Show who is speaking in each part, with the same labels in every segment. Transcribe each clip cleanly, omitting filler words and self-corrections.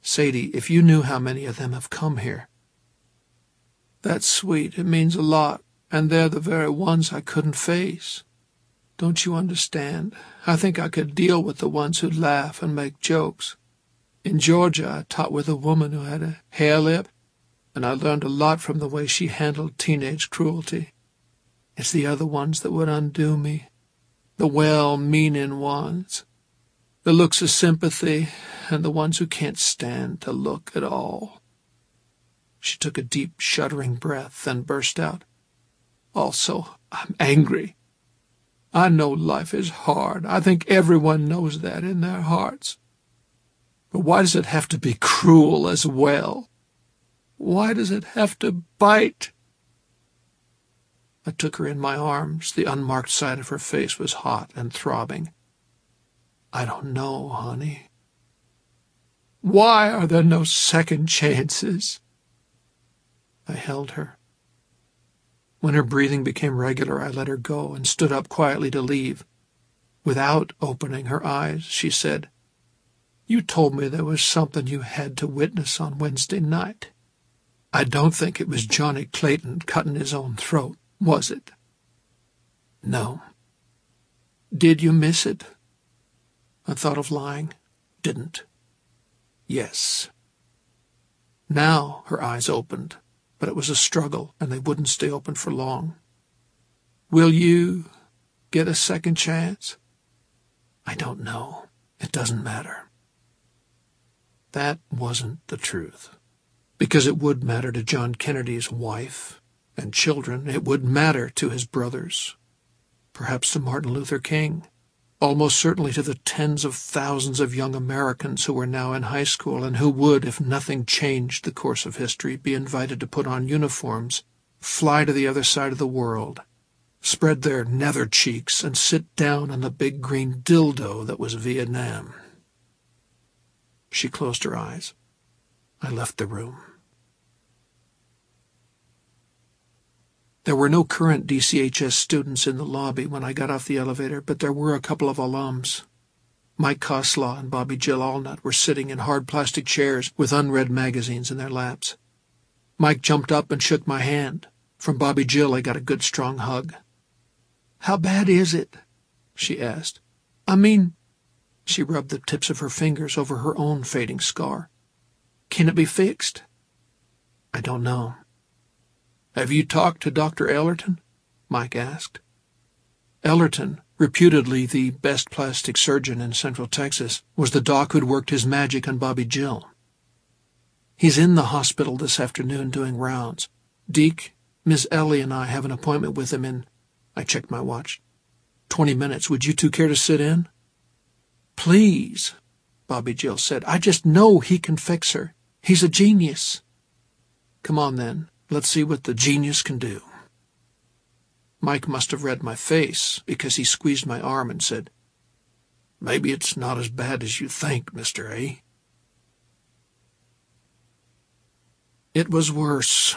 Speaker 1: Sadie, if you knew how many of them have come here." "That's sweet. It means a lot, and they're the very ones I couldn't face. Don't you understand? I think I could deal with the ones who'd laugh and make jokes. In Georgia, I taught with a woman who had a hair lip, and I learned a lot from the way she handled teenage cruelty. It's the other ones that would undo me, the well-meaning ones, the looks of sympathy, and the ones who can't stand to look at all." She took a deep, shuddering breath, then burst out, "Also, I'm angry. I know life is hard. I think everyone knows that in their hearts. But why does it have to be cruel as well? Why does it have to bite?" I took her in my arms. The unmarked side of her face was hot and throbbing. "I don't know, honey." "Why are there no second chances?" I held her. When her breathing became regular, I let her go and stood up quietly to leave. Without opening her eyes, she said, "You told me there was something you had to witness on Wednesday night. I don't think it was Johnny Clayton cutting his own throat, was it?" "No." "Did you miss it?" I thought of lying. Didn't. "Yes." Now her eyes opened, but it was a struggle, and they wouldn't stay open for long. "Will you get a second chance?" "I don't know. It doesn't matter." That wasn't the truth, because it would matter to John Kennedy's wife and children. It would matter to his brothers, perhaps to Martin Luther King, almost certainly to the tens of thousands of young Americans who were now in high school and who would, if nothing changed the course of history, be invited to put on uniforms, fly to the other side of the world, spread their nether cheeks, and sit down on the big green dildo that was Vietnam. She closed her eyes. I left the room. There were no current DCHS students in the lobby when I got off the elevator, but there were a couple of alums. Mike Koslaw and Bobby Jill Allnut were sitting in hard plastic chairs with unread magazines in their laps. Mike jumped up and shook my hand. From Bobby Jill I got a good strong hug. "How bad is it?" she asked. "I mean," she rubbed the tips of her fingers over her own fading scar, "can it be fixed?" "I don't know." "Have you talked to Dr. Ellerton?" Mike asked. Ellerton, reputedly the best plastic surgeon in Central Texas, was the doc who'd worked his magic on Bobby Jill. "He's in the hospital this afternoon doing rounds. Deke, Miss Ellie and I have an appointment with him in," I checked my watch, "20 minutes. Would you two care to sit in?" "Please," Bobby Jill said. "I just know he can fix her. He's a genius." "Come on, then. Let's see what the genius can do." Mike must have read my face, because he squeezed my arm and said, "Maybe it's not as bad as you think, Mr. A." It was worse.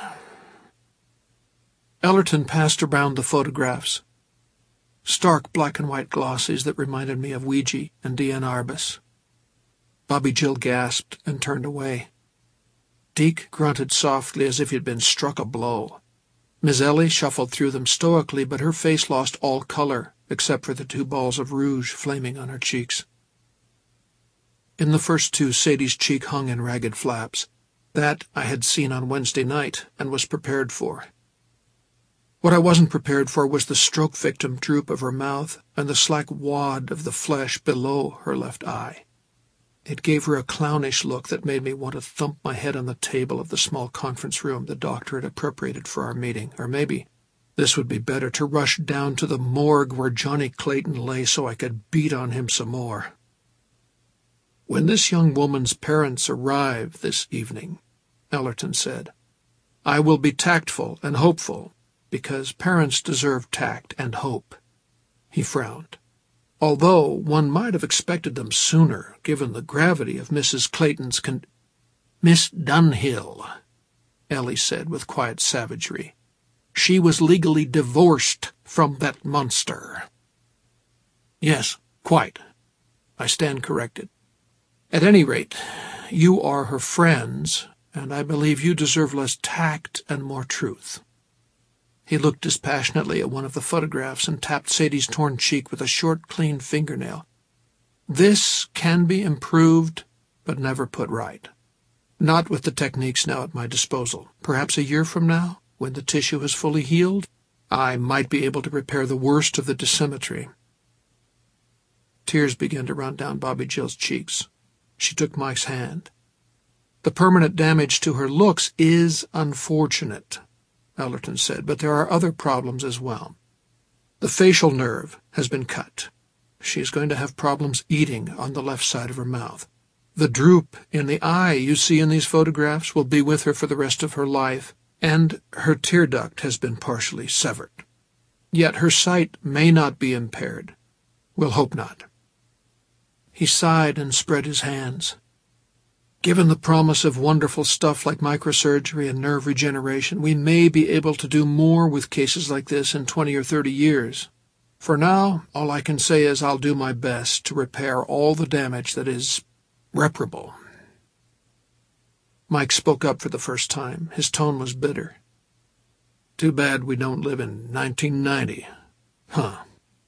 Speaker 1: Ellerton passed around the photographs, stark black-and-white glossies that reminded me of Ouija and Diane Arbus. Bobby Jill gasped and turned away. Deke grunted softly as if he'd been struck a blow. Miss Ellie shuffled through them stoically, but her face lost all color, except for the 2 balls of rouge flaming on her cheeks. In the first 2, Sadie's cheek hung in ragged flaps. That I had seen on Wednesday night and was prepared for. What I wasn't prepared for was the stroke victim droop of her mouth and the slack wad of the flesh below her left eye. It gave her a clownish look that made me want to thump my head on the table of the small conference room the doctor had appropriated for our meeting. Or maybe this would be better, to rush down to the morgue where Johnny Clayton lay so I could beat on him some more. "When this young woman's parents arrive this evening," Ellerton said, "I will be tactful and hopeful, because parents deserve tact and hope." He frowned. "Although one might have expected them sooner, given the gravity of Mrs. Clayton's "Miss Dunhill," Ellie said with quiet savagery. "She was legally divorced from that monster." "Yes, quite. I stand corrected. At any rate, you are her friends, and I believe you deserve less tact and more truth." He looked dispassionately at one of the photographs and tapped Sadie's torn cheek with a short, clean fingernail. "This can be improved, but never put right. Not with the techniques now at my disposal. Perhaps a year from now, when the tissue has fully healed, I might be able to repair the worst of the dysymmetry." Tears began to run down Bobby Jill's cheeks. She took Mike's hand. "The permanent damage to her looks is unfortunate," Ellerton said, "but there are other problems as well. The facial nerve has been cut. She is going to have problems eating on the left side of her mouth. The droop in the eye you see in these photographs will be with her for the rest of her life, and her tear duct has been partially severed. Yet her sight may not be impaired. We'll hope not." He sighed and spread his hands. "Given the promise of wonderful stuff like microsurgery and nerve regeneration, we may be able to do more with cases like this in 20 or 30 years. For now, all I can say is I'll do my best to repair all the damage that is reparable." Mike spoke up for the first time. His tone was bitter. "Too bad we don't live in 1990. Huh."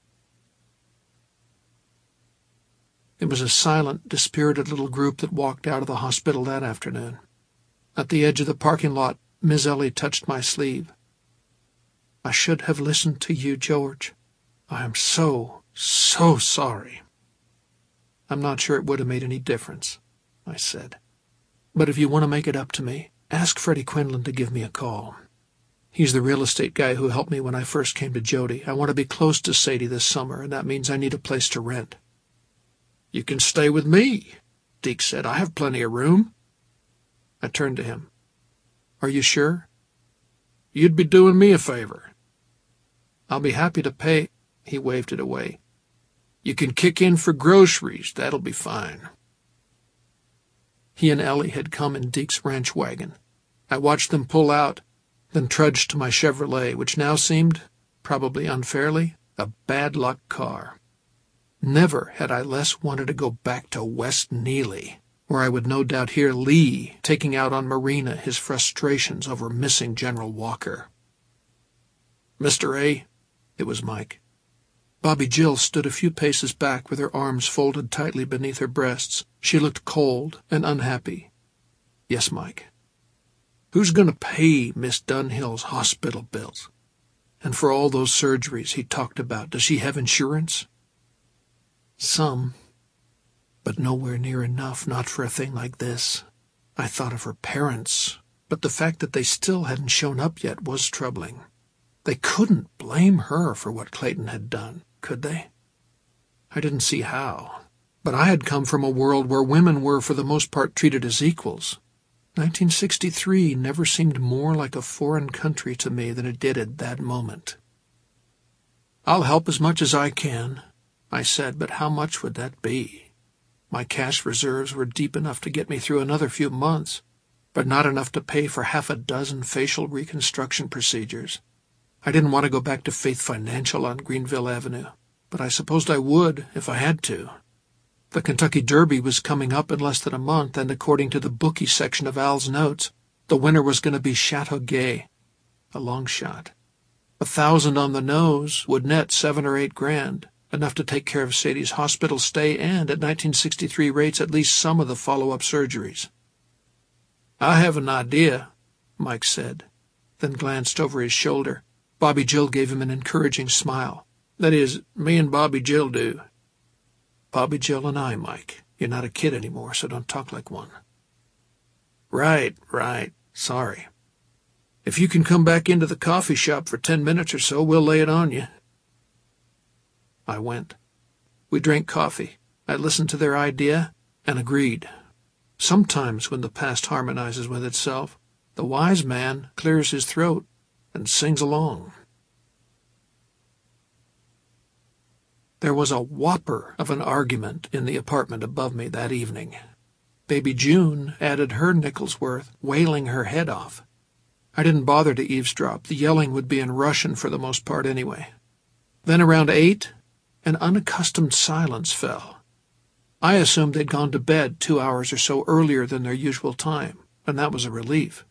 Speaker 1: It was a silent, dispirited little group that walked out of the hospital that afternoon. At the edge of the parking lot, Miss Ellie touched my sleeve. "I should have listened to you, George. I am so sorry." "I'm not sure it would have made any difference," I said. "But if you want to make it up to me, ask Freddie Quinlan to give me a call. He's the real estate guy who helped me when I first came to Jody. I want to be close to Sadie this summer, and that means I need a place to rent." "You can stay with me," Deke said. "I have plenty of room." I turned to him. "Are you sure?" "You'd be doing me a favor." "I'll be happy to pay." He waved it away. "You can kick in for groceries. That'll be fine." He and Ellie had come in Deke's ranch wagon. I watched them pull out, then trudged to my Chevrolet, which now seemed, probably unfairly, a bad-luck car. Never had I less wanted to go back to West Neely, where I would no doubt hear Lee taking out on Marina his frustrations over missing General Walker. "Mr. A?" It was Mike. Bobby Jill stood a few paces back with her arms folded tightly beneath her breasts. She looked cold and unhappy. "Yes, Mike." "Who's going to pay Miss Dunhill's hospital bills? And for all those surgeries he talked about, does she have insurance?" "Some, but nowhere near enough, not for a thing like this." I thought of her parents, but the fact that they still hadn't shown up yet was troubling. They couldn't blame her for what Clayton had done, could they? I didn't see how, but I had come from a world where women were for the most part treated as equals. 1963 never seemed more like a foreign country to me than it did at that moment. "I'll help as much as I can," I said, "but how much would that be? My cash reserves were deep enough to get me through another few months, but not enough to pay for half a dozen facial reconstruction procedures. I didn't want to go back to Faith Financial on Greenville Avenue, but I supposed I would if I had to. The Kentucky Derby was coming up in less than a month, and according to the bookie section of Al's notes, the winner was going to be Chateau Gay. A long shot. 1,000 on the nose would net 7 or 8 grand. Enough to take care of Sadie's hospital stay and, at 1963 rates, at least some of the follow-up surgeries. "I have an idea," Mike said, then glanced over his shoulder. Bobby Jill gave him an encouraging smile. "That is, me and Bobby Jill do." "Bobby Jill and I, Mike. You're not a kid anymore, so don't talk like one." Right. Sorry. If you can come back into the coffee shop for 10 minutes or so, we'll lay it on you." I went. We drank coffee. I listened to their idea and agreed. Sometimes when the past harmonizes with itself, the wise man clears his throat and sings along. There was a whopper of an argument in the apartment above me that evening. Baby June added her nickel's worth, wailing her head off. I didn't bother to eavesdrop. The yelling would be in Russian for the most part anyway. Then around 8, an unaccustomed silence fell. I assumed they'd gone to bed 2 hours or so earlier than their usual time, and that was a relief.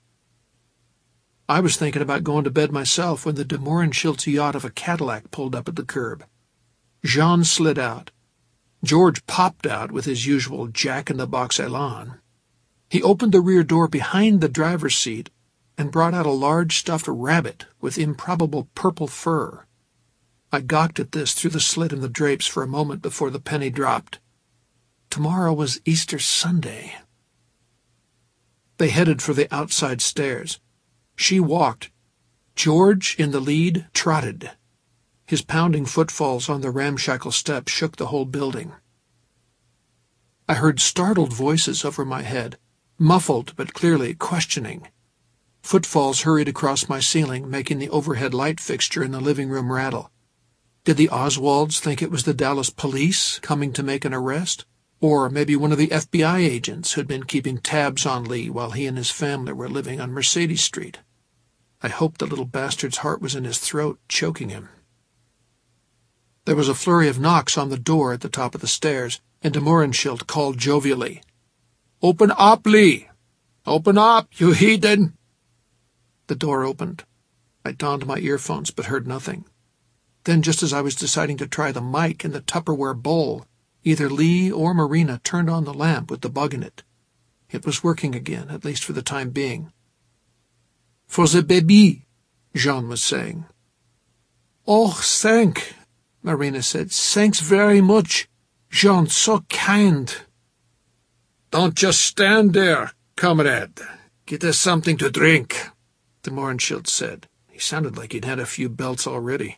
Speaker 1: I was thinking about going to bed myself when the de Mohrenschildt's yacht of a Cadillac pulled up at the curb. Jean slid out. George popped out with his usual jack-in-the-box elan. He opened the rear door behind the driver's seat and brought out a large stuffed rabbit with improbable purple fur. I gawked at this through the slit in the drapes for a moment before the penny dropped. Tomorrow was Easter Sunday. They headed for the outside stairs. She walked. George, in the lead, trotted. His pounding footfalls on the ramshackle steps shook the whole building. I heard startled voices over my head, muffled but clearly questioning. Footfalls hurried across my ceiling, making the overhead light fixture in the living room rattle. Did the Oswalds think it was the Dallas police coming to make an arrest? Or maybe one of the FBI agents who'd been keeping tabs on Lee while he and his family were living on Mercedes Street. I hoped the little bastard's heart was in his throat, choking him. There was a flurry of knocks on the door at the top of the stairs, and de Mohrenschildt called jovially, "Open up, Lee! Open up, you heathen!" The door opened. I donned my earphones but heard nothing. Then, just as I was deciding to try the mic in the Tupperware bowl, either Lee or Marina turned on the lamp with the bug in it. It was working again, at least for the time being. "For the baby," Jean was saying. "Oh, thank," Marina said. "Thanks very much. Jean, so kind." "Don't just stand there, comrade. Get us something to drink," de Mohrenschildt said. He sounded like he'd had a few belts already.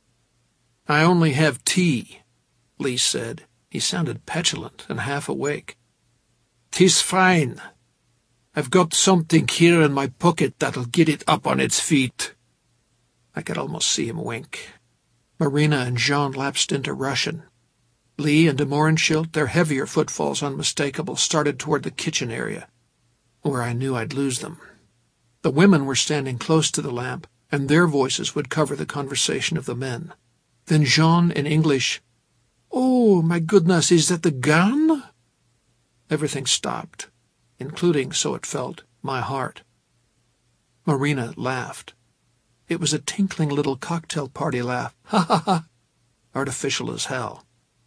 Speaker 1: "I only have tea," Lee said. He sounded petulant and half awake. "'Tis fine. I've got something here in my pocket that'll get it up on its feet." I could almost see him wink. Marina and Jean lapsed into Russian. Lee and de Mohrenschildt, their heavier footfalls unmistakable, started toward the kitchen area, where I knew I'd lose them. The women were standing close to the lamp, and their voices would cover the conversation of the men. Then Jean, in English, "Oh, my goodness, is that the gun?" Everything stopped, including, so it felt, my heart. Marina laughed. It was a tinkling little cocktail party laugh. Ha ha ha! Artificial as hell.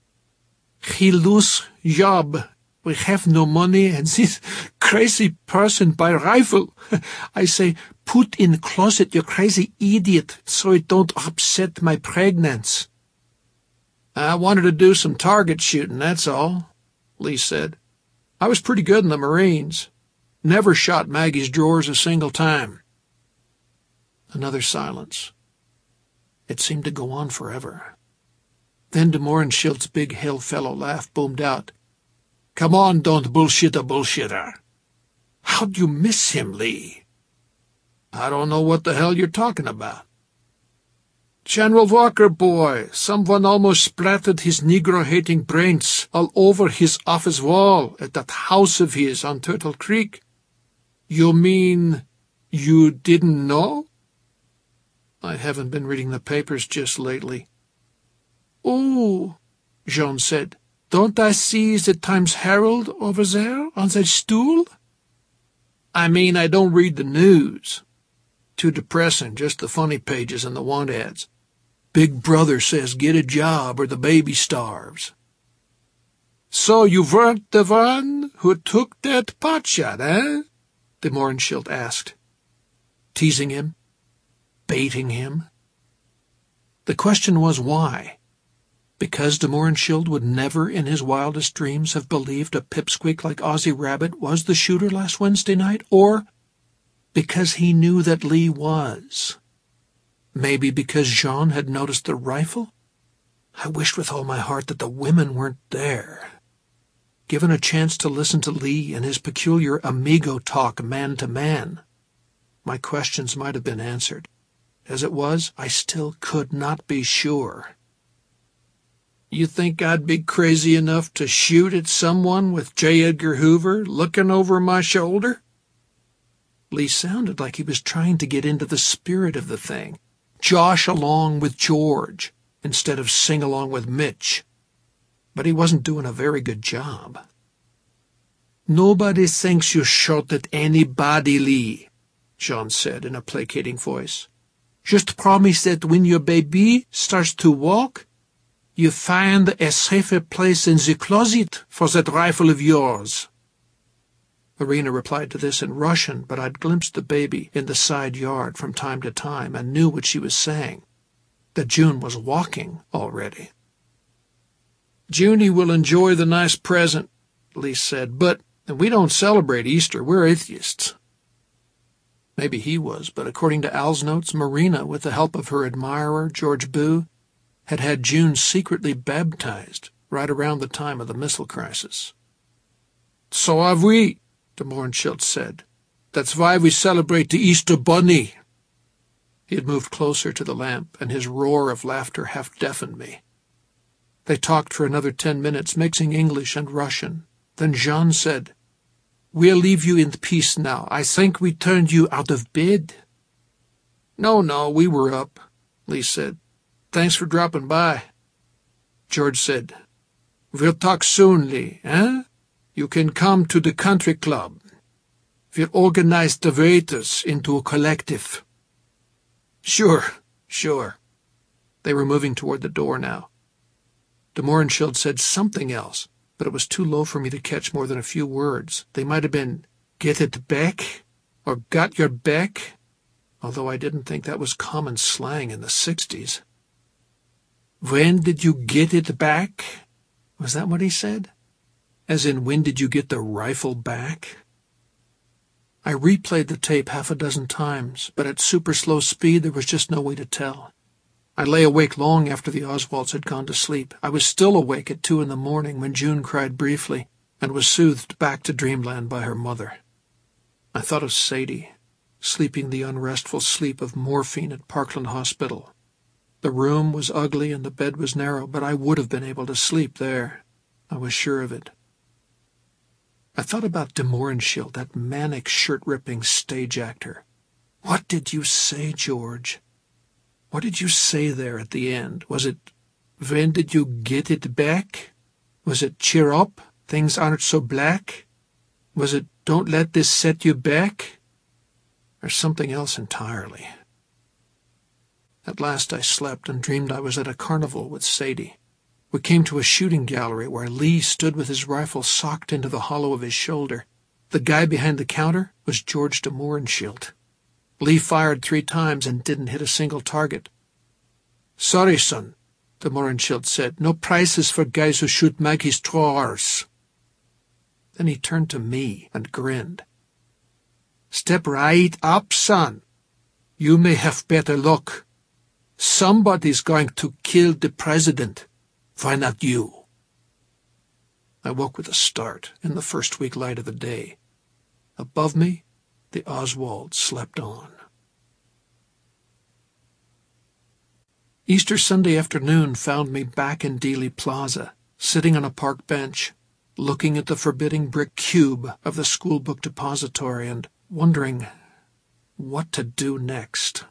Speaker 1: "He lose job. We have no money, and this crazy person buy rifle. I say, put in closet, you crazy idiot, so it don't upset my pregnancy." "I wanted to do some target shooting, that's all," Lee said. "I was pretty good in the Marines. Never shot Maggie's drawers a single time." Another silence. It seemed to go on forever. Then de Mohrenschildt's big hail fellow laugh boomed out. "Come on, don't bullshit a bullshitter." "How'd you miss him, Lee?" "I don't know what the hell you're talking about." "General Walker, boy, someone almost splattered his Negro-hating brains all over his office wall at that house of his on Turtle Creek." "You mean you didn't know?" "I haven't been reading the papers just lately." "Oh," Jean said, "don't I see the Times-Herald over there on that stool?" "I mean, I don't read the news. Too depressing, just the funny pages and the want ads. Big Brother says get a job or the baby starves." "So you weren't the one who took that pot shot, eh?" de Mohrenschildt asked. Teasing him? Baiting him? The question was why? Because de Mohrenschildt would never in his wildest dreams have believed a pipsqueak like Ozzie Rabbit was the shooter last Wednesday night, or because he knew that Lee was? Maybe because Jean had noticed the rifle? I wished with all my heart that the women weren't there. Given a chance to listen to Lee and his peculiar amigo talk man to man, my questions might have been answered. As it was, I still could not be sure. "You think I'd be crazy enough to shoot at someone with J. Edgar Hoover looking over my shoulder?" Lee sounded like he was trying to get into the spirit of the thing, josh along with George instead of sing along with Mitch. but he wasn't doing a very good job. "Nobody thinks you shot at anybody, Lee," Jean said in a placating voice. "Just promise that when your baby starts to walk, you find a safer place in the closet for that rifle of yours." Marina replied to this in Russian, but I'd glimpsed the baby in the side yard from time to time and knew what she was saying, that June was walking already. "Junie will enjoy the nice present," Lee said, "but we don't celebrate Easter. We're atheists." Maybe he was, but according to Al's notes, Marina, with the help of her admirer, George Boo, had had June secretly baptized right around the time of the missile crisis. "So have we," de Mohrenschildt said. "That's why we celebrate the Easter Bunny." He had moved closer to the lamp, and his roar of laughter half deafened me. They talked for another 10 minutes, mixing English and Russian. Then Jean said, "We'll leave you in peace now. I think we turned you out of bed." No, we were up," Lee said. "Thanks for dropping by." George said, "We'll talk soon, Lee, eh? You can come to the country club. We'll organize the waiters into a collective." Sure. They were moving toward the door now. De Mohrenschildt said something else, but it was too low for me to catch more than a few words. They might have been, "Get it back," or "Got your back," although I didn't think that was common slang in the 60s. "When did you get it back?" Was that what he said? As in, when did you get the rifle back? I replayed the tape half a dozen times, but at super slow speed there was just no way to tell. I lay awake long after the Oswalds had gone to sleep. I was still awake at 2 in the morning when June cried briefly and was soothed back to dreamland by her mother. I thought of Sadie, sleeping the unrestful sleep of morphine at Parkland Hospital. The room was ugly and the bed was narrow, but I would have been able to sleep there. I was sure of it. I thought about de Mohrenschildt, that manic shirt-ripping stage actor. What did you say, George? What did you say there at the end? Was it, "When did you get it back"? Was it, "Cheer up, things aren't so black"? Was it, "Don't let this set you back"? Or something else entirely? At last I slept and dreamed I was at a carnival with Sadie. We came to a shooting gallery where Lee stood with his rifle socked into the hollow of his shoulder. The guy behind the counter was George de Mohrenschildt. Lee fired 3 times and didn't hit a single target. "Sorry, son," de Mohrenschildt said. "No prizes for guys who shoot magistrars." Then he turned to me and grinned. "Step right up, son. You may have better luck. Somebody's going to kill the president. Why not you?" I woke with a start in the first weak light of the day. Above me, the Oswalds slept on. Easter Sunday afternoon found me back in Dealey Plaza, sitting on a park bench, looking at the forbidding brick cube of the schoolbook depository and wondering what to do next.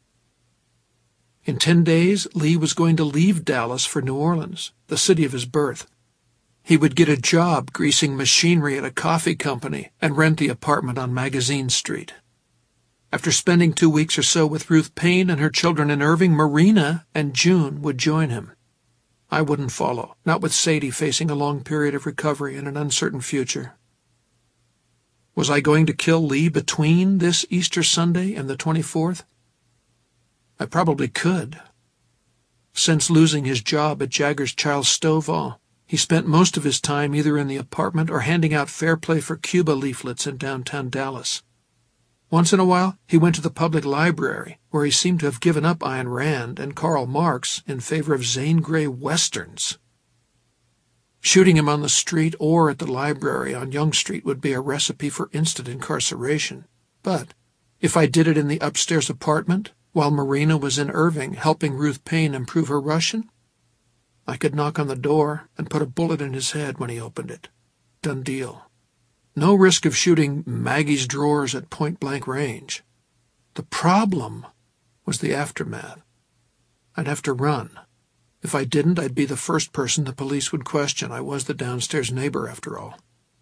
Speaker 1: In 10 days, Lee was going to leave Dallas for New Orleans, the city of his birth. He would get a job greasing machinery at a coffee company and rent the apartment on Magazine Street. After spending 2 weeks or so with Ruth Payne and her children in Irving, Marina and June would join him. I wouldn't follow, not with Sadie facing a long period of recovery and an uncertain future. Was I going to kill Lee between this Easter Sunday and the 24th? I probably could. Since losing his job at Jagger's Child Stovall, he spent most of his time either in the apartment or handing out Fair Play for Cuba leaflets in downtown Dallas. Once in a while, he went to the public library, where he seemed to have given up Ayn Rand and Karl Marx in favor of Zane Grey westerns. Shooting him on the street or at the library on Yonge Street would be a recipe for instant incarceration. But if I did it in the upstairs apartment, while Marina was in Irving helping Ruth Payne improve her Russian, I could knock on the door and put a bullet in his head when he opened it. Done deal. No risk of shooting Maggie's drawers at point-blank range. The problem was the aftermath. I'd have to run. If I didn't, I'd be the first person the police would question. I was the downstairs neighbor, after all.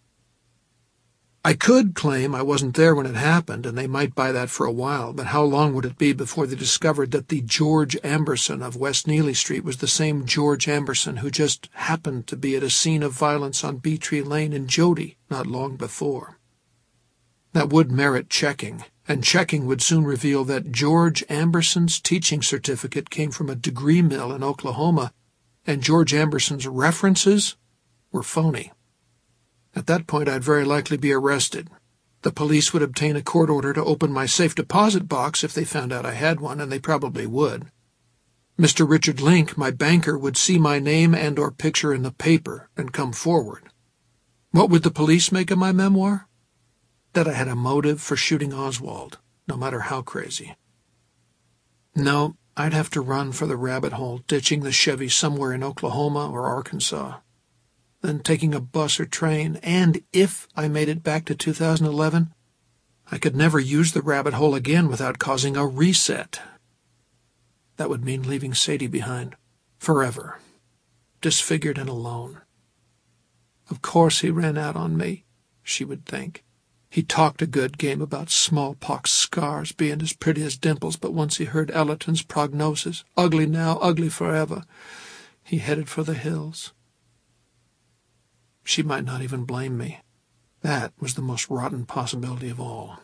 Speaker 1: I could claim I wasn't there when it happened, and they might buy that for a while, but how long would it be before they discovered that the George Amberson of West Neely Street was the same George Amberson who just happened to be at a scene of violence on Beetree Lane in Jody not long before? That would merit checking, and checking would soon reveal that George Amberson's teaching certificate came from a degree mill in Oklahoma, and George Amberson's references were phony. At that point, I'd very likely be arrested. The police would obtain a court order to open my safe deposit box if they found out I had one, and they probably would. Mr. Richard Link, my banker, would see my name and/or picture in the paper and come forward. What would the police make of my memoir? That I had a motive for shooting Oswald, no matter how crazy. No, I'd have to run for the rabbit hole, ditching the Chevy somewhere in Oklahoma or Arkansas, then taking a bus or train, and if I made it back to 2011, I could never use the rabbit hole again without causing a reset. That would mean leaving Sadie behind, forever, disfigured and alone. Of course he ran out on me, she would think. He talked a good game about smallpox scars being as pretty as dimples, but once he heard Ellerton's prognosis, ugly now, ugly forever, he headed for the hills. She might not even blame me. That was the most rotten possibility of all.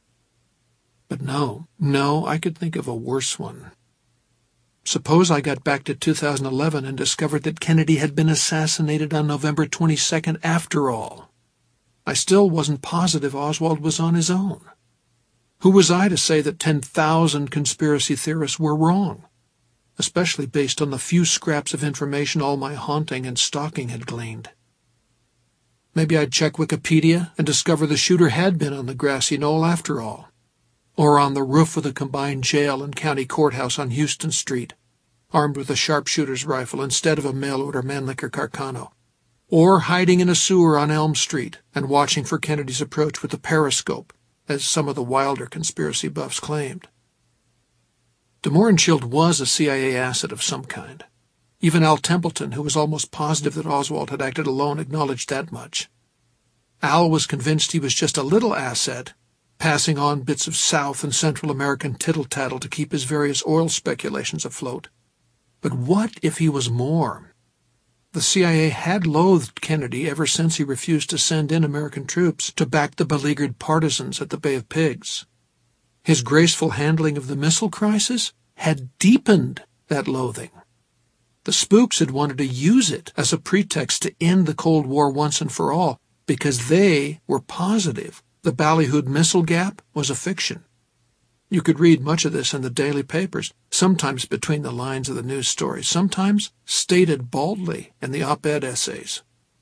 Speaker 1: But no, I could think of a worse one. Suppose I got back to 2011 and discovered that Kennedy had been assassinated on November 22nd after all. I still wasn't positive Oswald was on his own. Who was I to say that 10,000 conspiracy theorists were wrong, especially based on the few scraps of information all my haunting and stalking had gleaned? Maybe I'd check Wikipedia and discover the shooter had been on the grassy knoll after all, or on the roof of the combined jail and county courthouse on Houston Street, armed with a sharpshooter's rifle instead of a mail-order Mannlicher Carcano, or hiding in a sewer on Elm Street and watching for Kennedy's approach with a periscope, as some of the wilder conspiracy buffs claimed. De Mohrenschildt was a CIA asset of some kind. Even Al Templeton, who was almost positive that Oswald had acted alone, acknowledged that much. Al was convinced he was just a little asset, passing on bits of South and Central American tittle-tattle to keep his various oil speculations afloat. But what if he was more? The CIA had loathed Kennedy ever since he refused to send in American troops to back the beleaguered partisans at the Bay of Pigs. His graceful handling of the missile crisis had deepened that loathing. The spooks had wanted to use it as a pretext to end the Cold War once and for all, because they were positive the Ballyhood missile gap was a fiction. You could read much of this in the daily papers, sometimes between the lines of the news stories, sometimes stated baldly in the op-ed essays.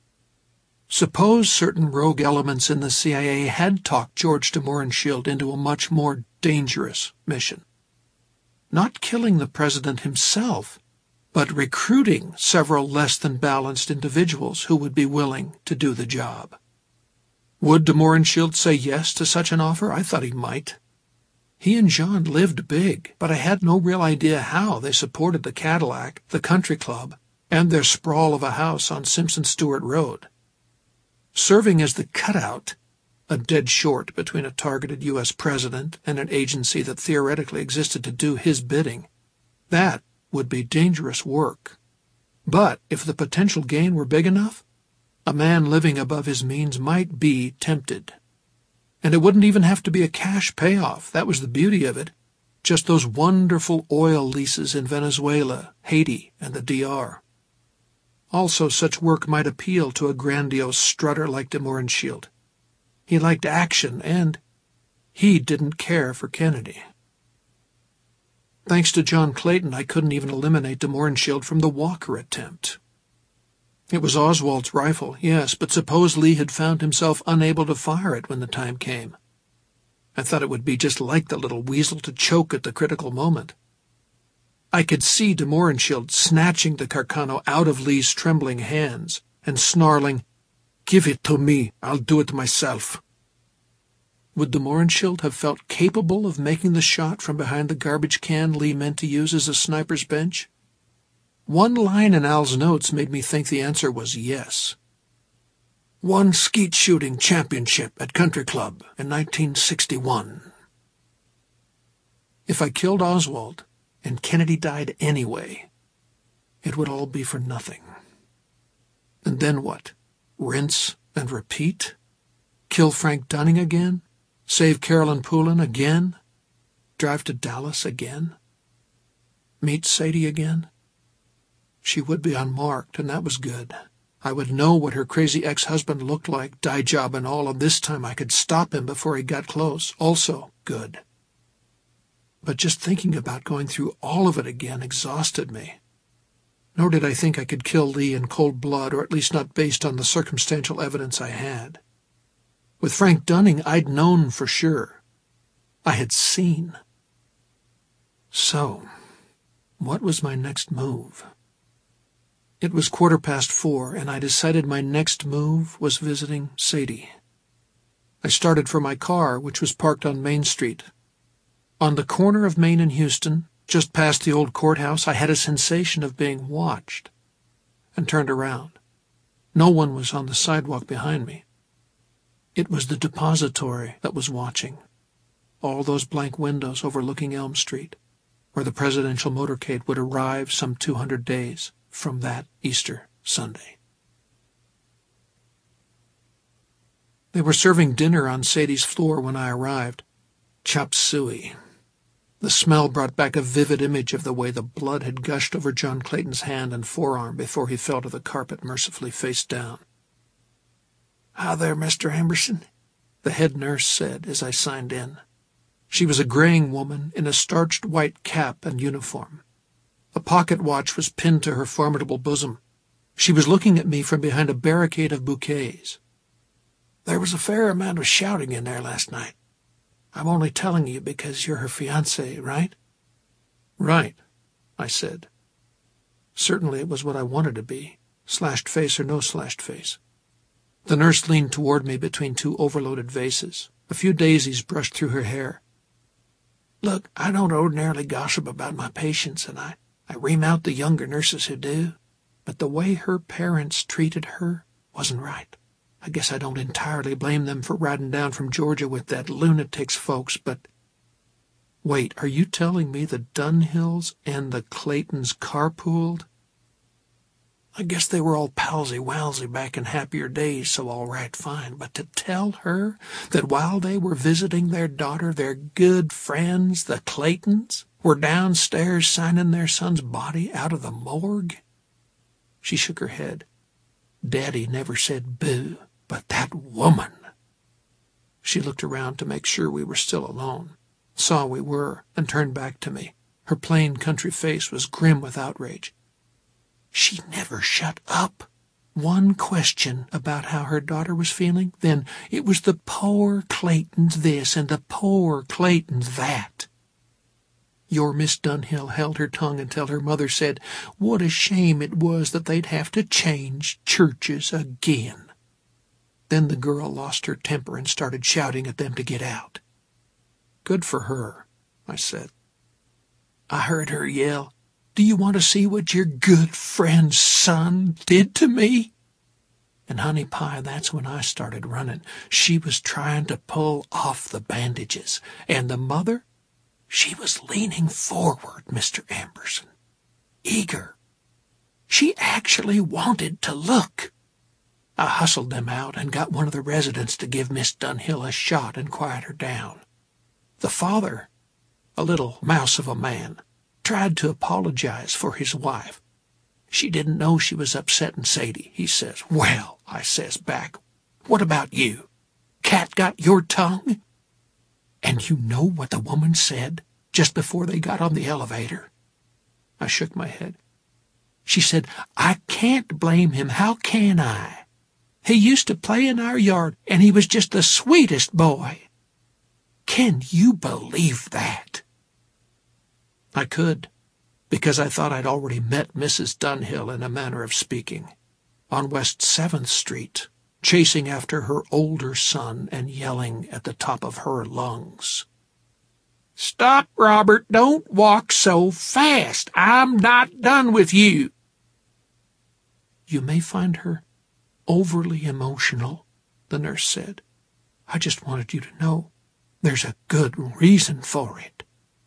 Speaker 1: Suppose certain rogue elements in the CIA had talked George de Mohrenschildt into a much more dangerous mission. Not killing the president himself, but recruiting several less-than-balanced individuals who would be willing to do the job. Would de Mohrenschildt say yes to such an offer? I thought he might. He and John lived big, but I had no real idea how they supported the Cadillac, the country club, and their sprawl of a house on Simpson Stewart Road. Serving as the cutout, a dead short between a targeted U.S. president and an agency that theoretically existed to do his bidding, that would be dangerous work. But if the potential gain were big enough, a man living above his means might be tempted. And it wouldn't even have to be a cash payoff. That was the beauty of it. Just those wonderful oil leases in Venezuela, Haiti, and the DR. Also, such work might appeal to a grandiose strutter like de Mohrenschildt. He liked action, and he didn't care for Kennedy. Thanks to John Clayton, I couldn't even eliminate de Mohrenschildt from the Walker attempt. It was Oswald's rifle, yes, but suppose Lee had found himself unable to fire it when the time came. I thought it would be just like the little weasel to choke at the critical moment. I could see de Mohrenschildt snatching the Carcano out of Lee's trembling hands and snarling, "Give it to me, I'll do it myself." Would de Mohrenschildt have felt capable of making the shot from behind the garbage can Lee meant to use as a sniper's bench? One line in Al's notes made me think the answer was yes. Won skeet shooting championship at Country Club in 1961. If I killed Oswald and Kennedy died anyway, it would all be for nothing. And then what? Rinse and repeat? Kill Frank Dunning again? Save Carolyn Poulin again? Drive to Dallas again? Meet Sadie again? She would be unmarked, and that was good. I would know what her crazy ex-husband looked like, dye job and all, and this time I could stop him before he got close. Also good. But just thinking about going through all of it again exhausted me. Nor did I think I could kill Lee in cold blood, or at least not based on the circumstantial evidence I had. With Frank Dunning, I'd known for sure. I had seen. So, what was my next move? It was 4:15, and I decided my next move was visiting Sadie. I started for my car, which was parked on Main Street. On the corner of Main and Houston, just past the old courthouse, I had a sensation of being watched, and turned around. No one was on the sidewalk behind me. It was the depository that was watching. All those blank windows overlooking Elm Street, where the presidential motorcade would arrive some 200 days from that Easter Sunday. They were serving dinner on Sadie's floor when I arrived. Chop suey. The smell brought back a vivid image of the way the blood had gushed over John Clayton's hand and forearm before he fell to the carpet mercifully face down. "Hi there, Mr. Amberson," the head nurse said as I signed in. She was a graying woman in a starched white cap and uniform. A pocket watch was pinned to her formidable bosom. She was looking at me from behind a barricade of bouquets. "There was a fair amount of shouting in there last night. I'm only telling you because you're her fiancé, right?" "Right," I said. Certainly it was what I wanted to be, slashed face or no slashed face. The nurse leaned toward me between two overloaded vases. A few daisies brushed through her hair. "Look, I don't ordinarily gossip about my patients, and I ream out the younger nurses who do, but the way her parents treated her wasn't right. I guess I don't entirely blame them for riding down from Georgia with that lunatic's folks, but—" "Wait, are you telling me the Dunhills and the Claytons carpooled?" "I guess they were all palsy-walsy back in happier days, so all right, fine. But to tell her that while they were visiting their daughter, their good friends, the Claytons, were downstairs signing their son's body out of the morgue?" She shook her head. "Daddy never said boo, but that woman—" She looked around to make sure we were still alone, saw we were, and turned back to me. Her plain country face was grim with outrage. She never shut up. One question about how her daughter was feeling, then it was the poor Claytons this and the poor Claytons that. Your Miss Dunhill held her tongue until her mother said what a shame it was that they'd have to change churches again. Then the girl lost her temper and started shouting at them to get out. "Good for her," I said. "I heard her yell, 'Do you want to see what your good friend's son did to me?' And honey pie, that's when I started running. She was trying to pull off the bandages, and the mother, she was leaning forward, Mr. Amberson, eager. She actually wanted to look. I hustled them out and got one of the residents to give Miss Dunhill a shot and quiet her down. The father, a little mouse of a man, tried to apologize for his wife. She didn't know she was upsetting Sadie, he says. Well, I says back, what about you? Cat got your tongue? And you know what the woman said just before they got on the elevator?" I shook my head. She said, "I can't blame him. How can I? He used to play in our yard, and he was just the sweetest boy." Can you believe that? I could, because I thought I'd already met Mrs. Dunhill, in a manner of speaking, on West 7th Street, chasing after her older son and yelling at the top of her lungs, "Stop, Robert! Don't walk so fast! I'm not done with you! You may find her overly emotional, the nurse said. I just wanted you to know there's a good reason for it.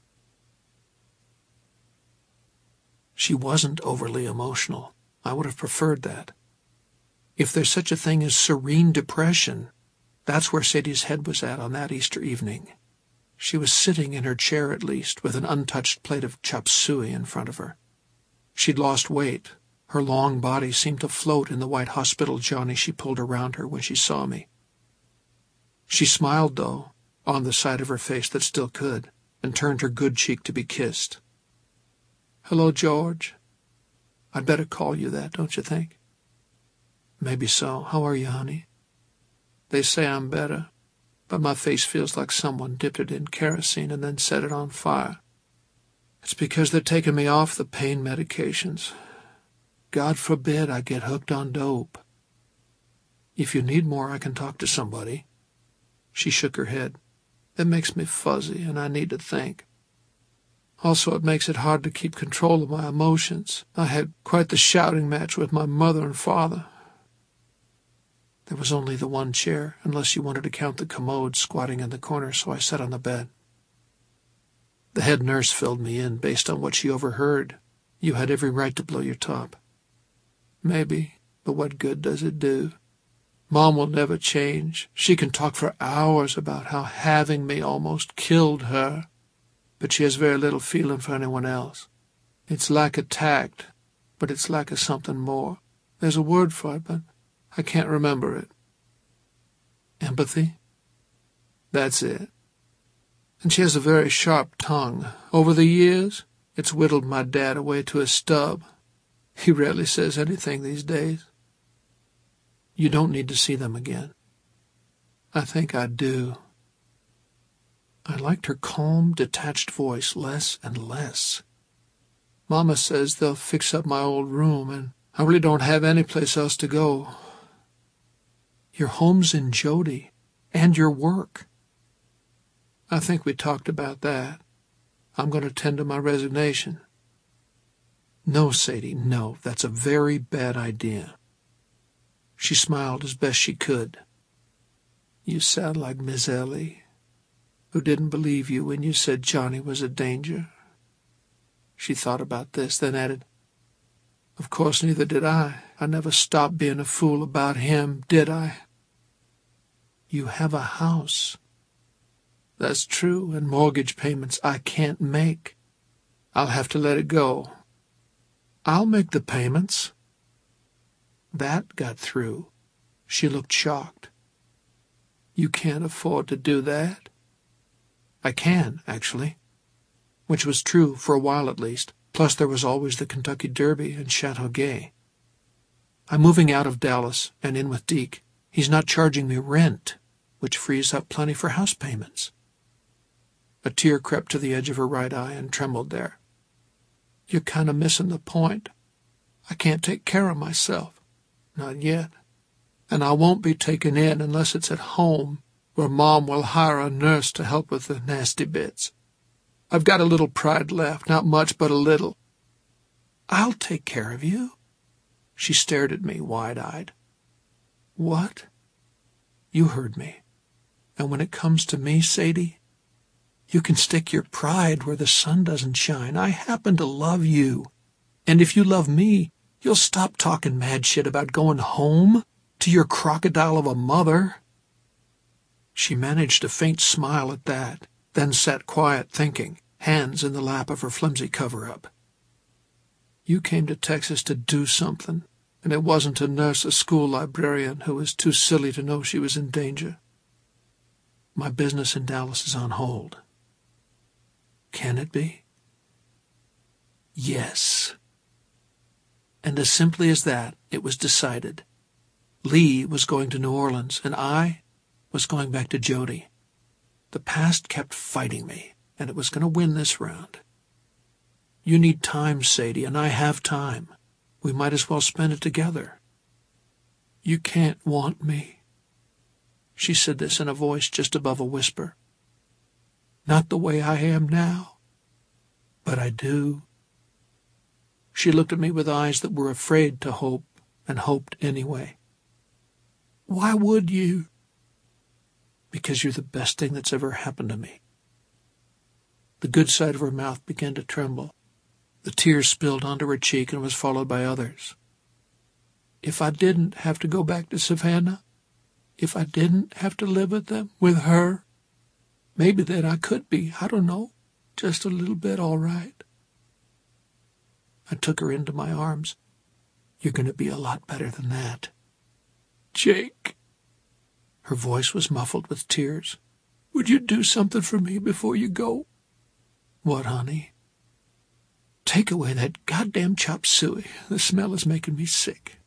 Speaker 1: She wasn't overly emotional. I would have preferred that. If there's such a thing as serene depression, that's where Sadie's head was at on that Easter evening. She was sitting in her chair at least, with an untouched plate of chop suey in front of her. She'd lost weight. Her long body seemed to float in the white hospital Johnny she pulled around her when she saw me. She smiled, though, on the side of her face that still could, and turned her good cheek to be kissed. Hello, George. I'd better call you that, don't you think? Maybe so. How are you, honey? They say I'm better, but my face feels like someone dipped it in kerosene and then set it on fire. It's because they're taking me off the pain medications. God forbid I get hooked on dope. If you need more, I can talk to somebody. She shook her head. It makes me fuzzy, and I need to think. Also, it makes it hard to keep control of my emotions. I had quite the shouting match with my mother and father. There was only the one chair, unless you wanted to count the commode squatting in the corner, so I sat on the bed. The head nurse filled me in based on what she overheard. You had every right to blow your top. Maybe, but what good does it do? Mom will never change. She can talk for hours about how having me almost killed her, but she has very little feeling for anyone else. It's lack of tact, but it's lack of something more. There's a word for it, but I can't remember it. Empathy? That's it. And she has a very sharp tongue. Over the years, it's whittled my dad away to a stub. He rarely says anything these days. You don't need to see them again. I think I do. I liked her calm, detached voice less and less. Mama says they'll fix up my old room, and I really don't have any place else to go. Your home's in Jody, and your work. I think we talked about that. I'm going to tender my resignation. No, Sadie, no, that's a very bad idea. She smiled as best she could. You sound like Miss Ellie, who didn't believe you when you said Johnny was a danger. She thought about this, then added, Of course, neither did I. I never stopped being a fool about him, did I? You have a house. That's true, and mortgage payments I can't make. I'll have to let it go. I'll make the payments. That got through. She looked shocked. You can't afford to do that? I can, actually. Which was true for a while at least. Plus there was always the Kentucky Derby and Chateau Gay. I'm moving out of Dallas and in with Deke. He's not charging me rent, which frees up plenty for house payments. A tear crept to the edge of her right eye and trembled there. You're kind of missing the point. I can't take care of myself. Not yet. And I won't be taken in unless it's at home, where Mom will hire a nurse to help with the nasty bits. I've got a little pride left, not much, but a little. I'll take care of you. She stared at me, wide-eyed. What? You heard me. And when it comes to me, Sadie, you can stick your pride where the sun doesn't shine. I happen to love you. And if you love me, you'll stop talking mad shit about going home to your crocodile of a mother. She managed a faint smile at that, then sat quiet thinking, hands in the lap of her flimsy cover-up. You came to Texas to do something, and it wasn't to nurse a school librarian who was too silly to know she was in danger. My business in Dallas is on hold. Can it be? Yes. And as simply as that, it was decided. Lee was going to New Orleans, and I was going back to Jody. The past kept fighting me, and it was going to win this round. You need time, Sadie, and I have time. We might as well spend it together. You can't want me. She said this in a voice just above a whisper. Not the way I am now, but I do. She looked at me with eyes that were afraid to hope and hoped anyway. "Why would you?" "Because you're the best thing that's ever happened to me." The good side of her mouth began to tremble. The tears spilled onto her cheek and was followed by others. "If I didn't have to go back to Savannah, if I didn't have to live with them, with her, maybe then I could be, I don't know, just a little bit all right." I took her into my arms. "You're going to be a lot better than that." "Jake." Her voice was muffled with tears. "Would you do something for me before you go?" "What, honey?" "Take away that goddamn chop suey. The smell is making me sick."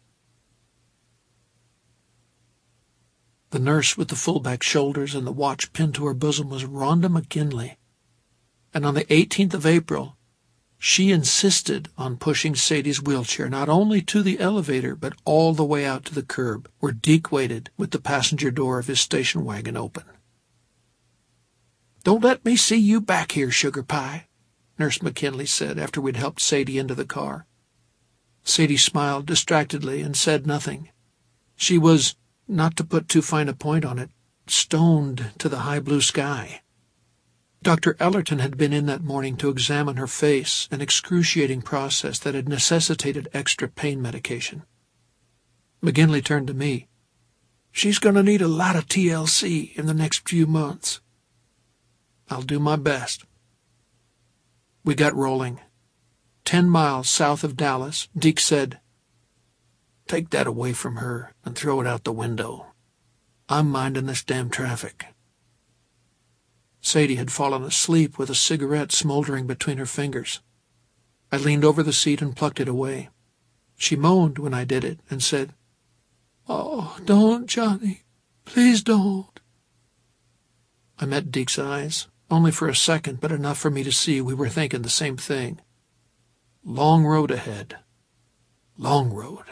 Speaker 1: The nurse with the full-back shoulders and the watch pinned to her bosom was Rhonda McGinley. And on the 18th of April, she insisted on pushing Sadie's wheelchair not only to the elevator, but all the way out to the curb, where Deke waited with the passenger door of his station wagon open. "Don't let me see you back here, sugar pie," Nurse McKinley said after we'd helped Sadie into the car. Sadie smiled distractedly and said nothing. She was, not to put too fine a point on it, stoned to the high blue sky. Dr. Ellerton had been in that morning to examine her face, an excruciating process that had necessitated extra pain medication. McGinley turned to me. "She's going to need a lot of TLC in the next few months." "I'll do my best." We got rolling. 10 miles south of Dallas, Deke said, "Take that away from her and throw it out the window. I'm minding this damn traffic." Sadie had fallen asleep with a cigarette smoldering between her fingers. I leaned over the seat and plucked it away. She moaned when I did it and said, "Oh, don't, Johnny. Please don't." I met Deke's eyes, only for a second, but enough for me to see we were thinking the same thing. Long road ahead. Long road.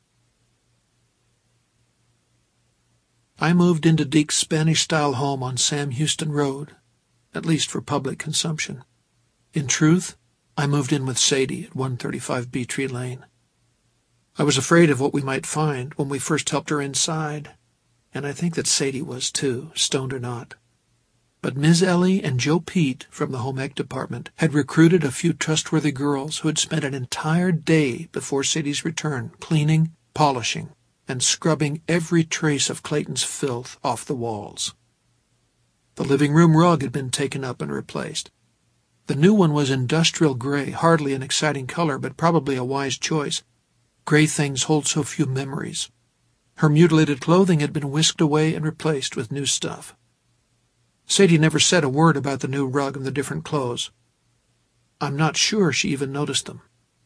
Speaker 1: I moved into Deke's Spanish-style home on Sam Houston Road, at least for public consumption. In truth, I moved in with Sadie at 135 Beetree Lane. I was afraid of what we might find when we first helped her inside, and I think that Sadie was too, stoned or not. But Ms. Ellie and Joe Pete from the home ec department had recruited a few trustworthy girls who had spent an entire day before Sadie's return cleaning, polishing, and scrubbing every trace of Clayton's filth off the walls. The living room rug had been taken up and replaced. The new one was industrial gray, hardly an exciting color, but probably a wise choice. Gray things hold so few memories. Her mutilated clothing had been whisked away and replaced with new stuff. Sadie never said a word about the new rug and the different clothes. I'm not sure she even noticed them.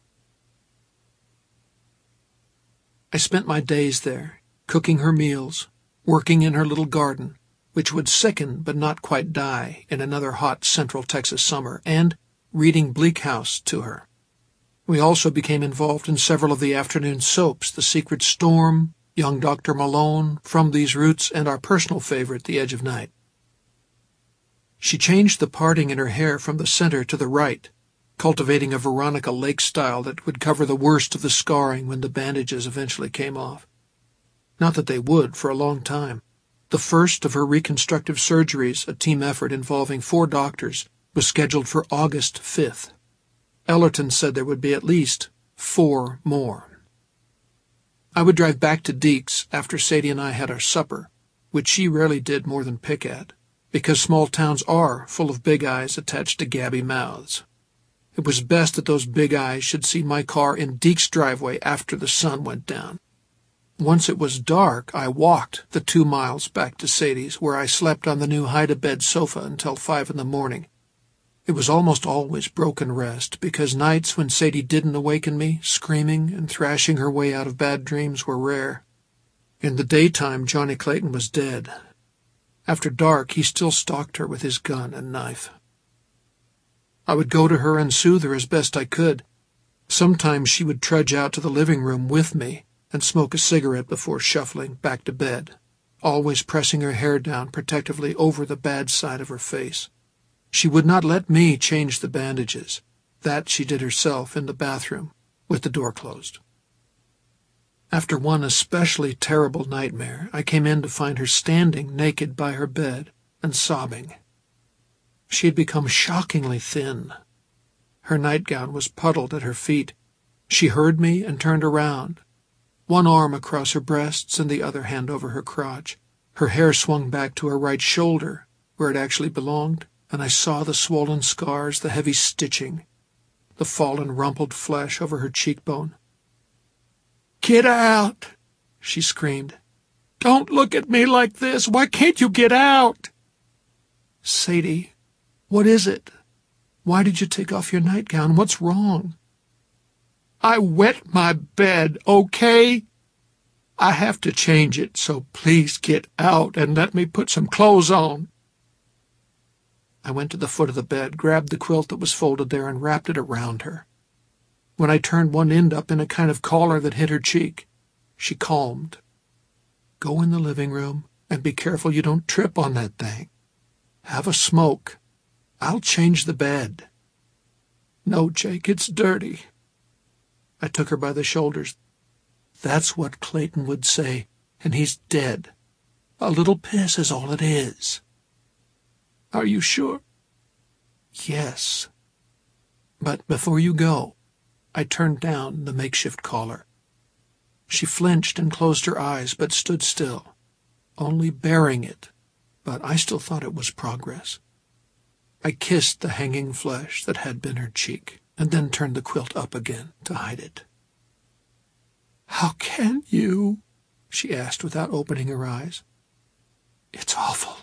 Speaker 1: I spent my days there, cooking her meals, working in her little garden, which would sicken but not quite die in another hot Central Texas summer, and reading Bleak House to her. We also became involved in several of the afternoon soaps, The Secret Storm, Young Dr. Malone, From These Roots, and our personal favorite, The Edge of Night. She changed the parting in her hair from the center to the right, cultivating a Veronica Lake style that would cover the worst of the scarring when the bandages eventually came off. Not that they would for a long time. The first of her reconstructive surgeries, a team effort involving 4 doctors, was scheduled for August 5th. Ellerton said there would be at least 4 more. I would drive back to Deke's after Sadie and I had our supper, which she rarely did more than pick at, because small towns are full of big eyes attached to gabby mouths. It was best that those big eyes should see my car in Deke's driveway after the sun went down. Once it was dark, I walked the 2 miles back to Sadie's, where I slept on the new hide-a-bed sofa until 5 in the morning. It was almost always broken rest, because nights when Sadie didn't awaken me, screaming and thrashing her way out of bad dreams, were rare. In the daytime, Johnny Clayton was dead. After dark, he still stalked her with his gun and knife. I would go to her and soothe her as best I could. Sometimes she would trudge out to the living room with me and smoke a cigarette before shuffling back to bed, always pressing her hair down protectively over the bad side of her face. She would not let me change the bandages. That she did herself in the bathroom, with the door closed. After one especially terrible nightmare, I came in to find her standing naked by her bed and sobbing. She had become shockingly thin. Her nightgown was puddled at her feet. She heard me and turned around, one arm across her breasts and the other hand over her crotch. Her hair swung back to her right shoulder, where it actually belonged, and I saw the swollen scars, the heavy stitching, the fallen rumpled flesh over her cheekbone. "Get out!" she screamed. "Don't look at me like this! Why can't you get out?" "Sadie, what is it? Why did you take off your nightgown? What's wrong?" "I wet my bed, okay? I have to change it, so please get out and let me put some clothes on." I went to the foot of the bed, grabbed the quilt that was folded there, and wrapped it around her. When I turned one end up in a kind of collar that hit her cheek, she calmed. "Go in the living room and be careful you don't trip on that thing. Have a smoke. I'll change the bed." "No, Jake, it's dirty." I took her by the shoulders. "That's what Clayton would say, and he's dead. A little piss is all it is." "Are you sure?" "Yes. But before you go," I turned down the makeshift collar. She flinched and closed her eyes, but stood still, only bearing it, but I still thought it was progress. I kissed the hanging flesh that had been her cheek, and then turned the quilt up again to hide it. "How can you?" she asked without opening her eyes. "It's awful."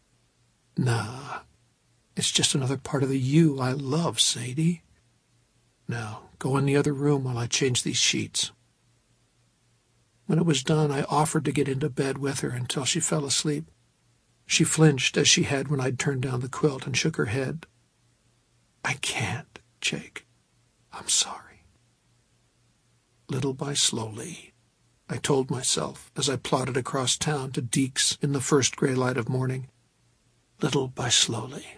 Speaker 1: "Nah, it's just another part of the you I love, Sadie. Now, go in the other room while I change these sheets." When it was done, I offered to get into bed with her until she fell asleep. She flinched as she had when I'd turned down the quilt and shook her head. "I can't, Jake. I'm sorry." Little by slowly, I told myself as I plodded across town to Deke's in the first gray light of morning. Little by slowly.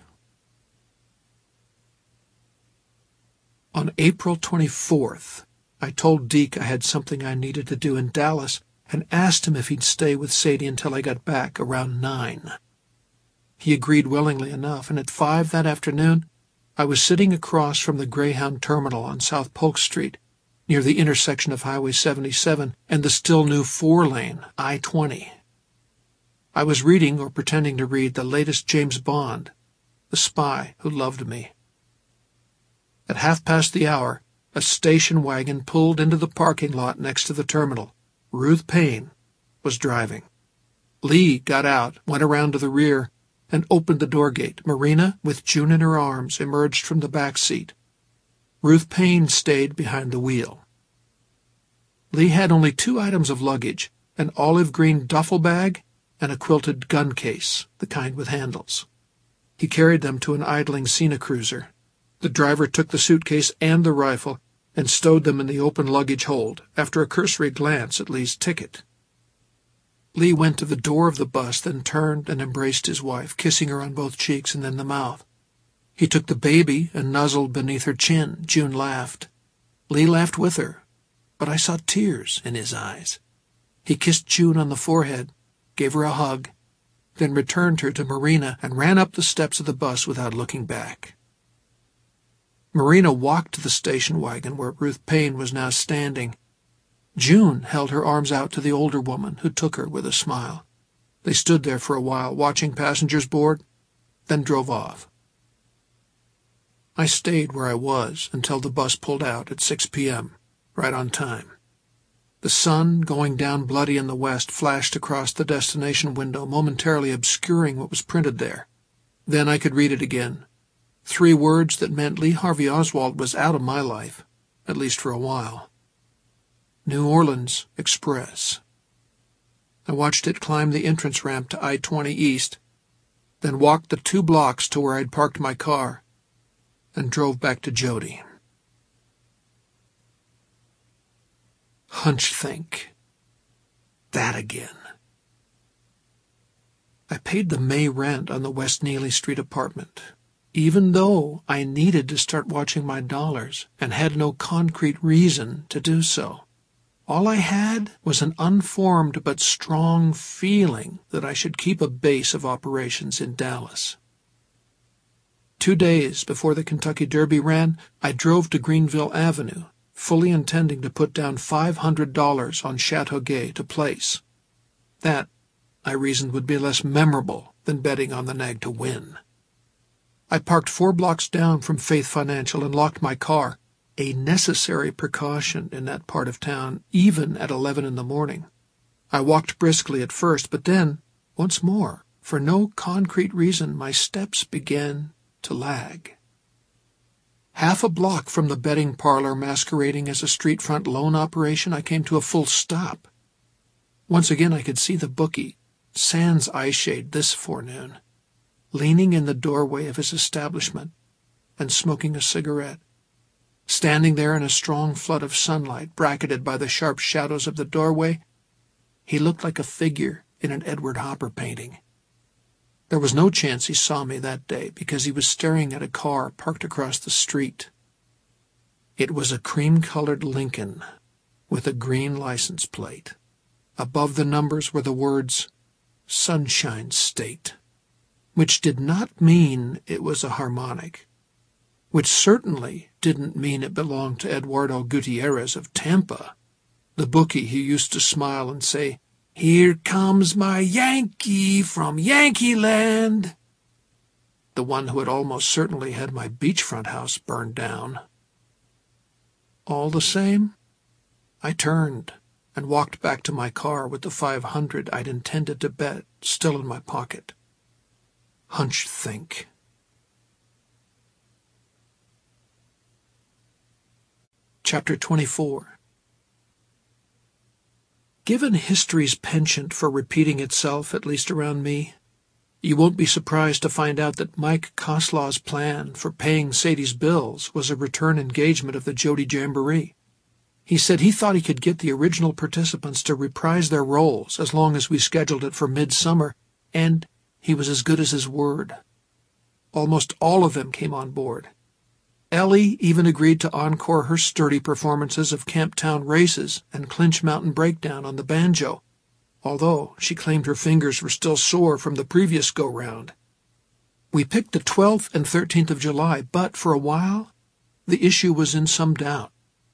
Speaker 1: On April 24th, I told Deke I had something I needed to do in Dallas and asked him if he'd stay with Sadie until I got back around 9. He agreed willingly enough, and at 5 that afternoon, I was sitting across from the Greyhound Terminal on South Polk Street, near the intersection of Highway 77 and the still new 4-lane I-20. I was reading, or pretending to read, the latest James Bond, The Spy Who Loved Me. At 1/2 the hour, a station wagon pulled into the parking lot next to the terminal. Ruth Payne was driving. Lee got out, went around to the rear, and opened the door gate. Marina, with June in her arms, emerged from the back seat. Ruth Payne stayed behind the wheel. Lee had only 2 items of luggage, an olive green duffel bag and a quilted gun case, the kind with handles. He carried them to an idling Cena cruiser. The driver took the suitcase and the rifle and stowed them in the open luggage hold, after a cursory glance at Lee's ticket. Lee went to the door of the bus, then turned and embraced his wife, kissing her on both cheeks and then the mouth. He took the baby and nuzzled beneath her chin. June laughed. Lee laughed with her, but I saw tears in his eyes. He kissed June on the forehead, gave her a hug, then returned her to Marina and ran up the steps of the bus without looking back. Marina walked to the station wagon where Ruth Payne was now standing. June held her arms out to the older woman, who took her with a smile. They stood there for a while, watching passengers board, then drove off. I stayed where I was until the bus pulled out at 6 p.m., right on time. The sun, going down bloody in the west, flashed across the destination window, momentarily obscuring what was printed there. Then I could read it again. 3 words that meant Lee Harvey Oswald was out of my life, at least for a while. New Orleans Express. I watched it climb the entrance ramp to I-20 East, then walked the 2 blocks to where I'd parked my car, and drove back to Jody. Hunch think. That again. I paid the May rent on the West Neely Street apartment, even though I needed to start watching my dollars and had no concrete reason to do so. All I had was an unformed but strong feeling that I should keep a base of operations in Dallas. 2 days before the Kentucky Derby ran, I drove to Greenville Avenue, fully intending to put down $500 on Chateauguay to place. That, I reasoned, would be less memorable than betting on the nag to win. I parked 4 blocks down from Faith Financial and locked my car, a necessary precaution in that part of town, even at 11 in the morning. I walked briskly at first, but then, once more, for no concrete reason, my steps began to lag. Half a block from the betting parlor masquerading as a street-front loan operation, I came to a full stop. Once again I could see the bookie, sans eyeshade this forenoon, leaning in the doorway of his establishment and smoking a cigarette. Standing there in a strong flood of sunlight, bracketed by the sharp shadows of the doorway, he looked like a figure in an Edward Hopper painting. There was no chance he saw me that day because he was staring at a car parked across the street. It was a cream-colored Lincoln with a green license plate. Above the numbers were the words, Sunshine State, which did not mean it was a harmonic, which certainly didn't mean it belonged to Eduardo Gutierrez of Tampa, the bookie who used to smile and say, "Here comes my Yankee from Yankee Land," the one who had almost certainly had my beachfront house burned down. All the same, I turned and walked back to my car with the $500 I'd intended to bet still in my pocket. Hunch think. Chapter 24. Given history's penchant for repeating itself, at least around me, you won't be surprised to find out that Mike Koslaw's plan for paying Sadie's bills was a return engagement of the Jody Jamboree. He said he thought he could get the original participants to reprise their roles as long as we scheduled it for midsummer, and he was as good as his word. Almost all of them came on board. Ellie even agreed to encore her sturdy performances of Camptown Races and Clinch Mountain Breakdown on the banjo, although she claimed her fingers were still sore from the previous go-round. We picked the 12th and 13th of July, but for a while the issue was in some doubt.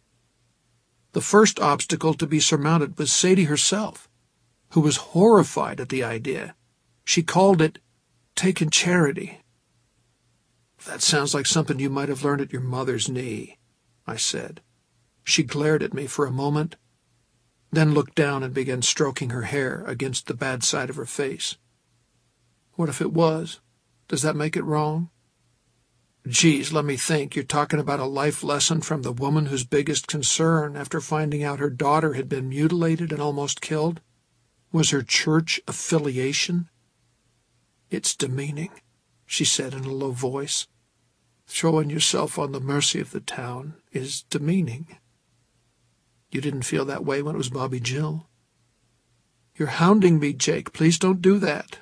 Speaker 1: The first obstacle to be surmounted was Sadie herself, who was horrified at the idea. She called it taking charity. "That sounds like something you might have learned at your mother's knee," I said. She glared at me for a moment, then looked down and began stroking her hair against the bad side of her face. "What if it was? Does that make it wrong?" "Geez, let me think. You're talking about a life lesson from the woman whose biggest concern, after finding out her daughter had been mutilated and almost killed, was her church affiliation?" "It's demeaning," she said in a low voice. "Throwing yourself on the mercy of the town is demeaning. You didn't feel that way when it was Bobby Jill." "You're hounding me, Jake. Please don't do that."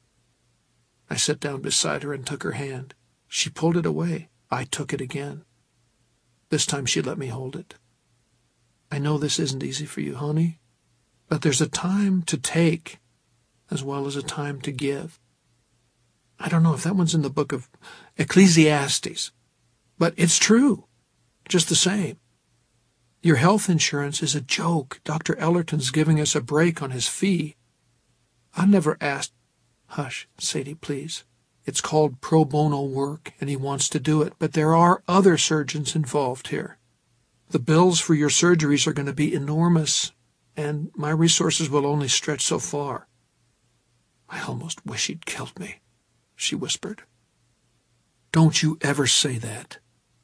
Speaker 1: I sat down beside her and took her hand. She pulled it away. I took it again. This time she let me hold it. "I know this isn't easy for you, honey, but there's a time to take as well as a time to give. I don't know if that one's in the book of Ecclesiastes, but it's true, just the same. Your health insurance is a joke. Dr. Ellerton's giving us a break on his fee. I never asked—" "Hush, Sadie, please. It's called pro bono work, and he wants to do it, but there are other surgeons involved here. The bills for your surgeries are going to be enormous, and my resources will only stretch so far." "I almost wish he'd killed me," she whispered. "Don't you ever say that."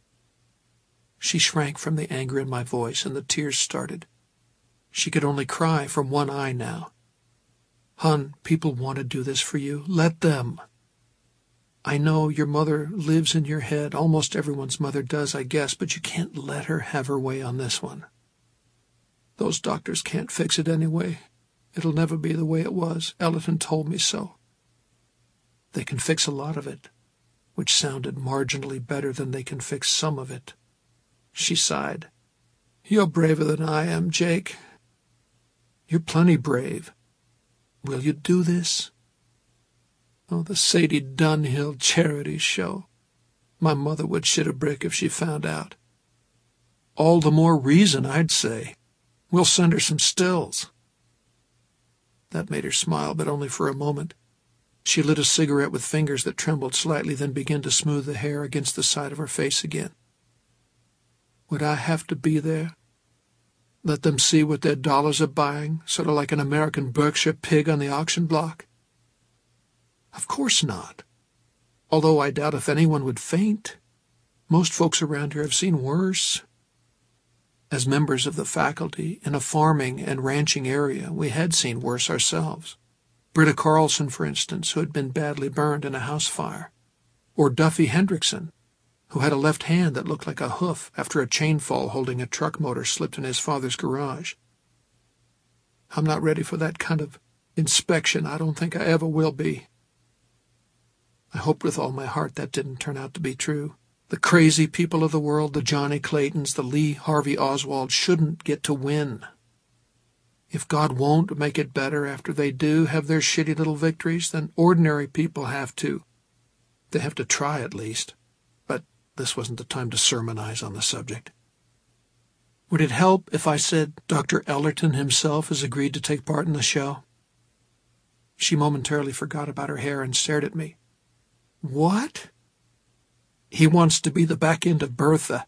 Speaker 1: She shrank from the anger in my voice, and the tears started. She could only cry from one eye now. "Hon, people want to do this for you. Let them. I know your mother lives in your head. Almost everyone's mother does, I guess, but you can't let her have her way on this one. Those doctors can't fix it anyway. It'll never be the way it was. Ellerton told me so. They can fix a lot of it," which sounded marginally better than "they can fix some of it." She sighed. "You're braver than I am, Jake. You're plenty brave. Will you do this?" Oh, the Sadie Dunhill charity show. My mother would shit a brick if she found out. All the more reason, I'd say. We'll send her some stills. That made her smile, but only for a moment. She lit a cigarette with fingers that trembled slightly, then began to smooth the hair against the side of her face again. Would I have to be there? Let them see what their dollars are buying, sort of like an American Berkshire pig on the auction block? Of course not. Although I doubt if anyone would faint. Most folks around here have seen worse. As members of the faculty in a farming and ranching area, we had seen worse ourselves. Britta Carlson, for instance, who had been badly burned in a house fire. Or Duffy Hendrickson, who had a left hand that looked like a hoof after a chain fall holding a truck motor slipped in his father's garage. I'm not ready for that kind of inspection. I don't think I ever will be. I hoped with all my heart that didn't turn out to be true. The crazy people of the world, the Johnny Claytons, the Lee Harvey Oswald, shouldn't get to win. If God won't make it better after they do have their shitty little victories, then ordinary people have to. They have to try at least. But this wasn't the time to sermonize on the subject. Would it help if I said Dr. Ellerton himself has agreed to take part in the show? She momentarily forgot about her hair and stared at me. What? He wants to be the back end of Bertha.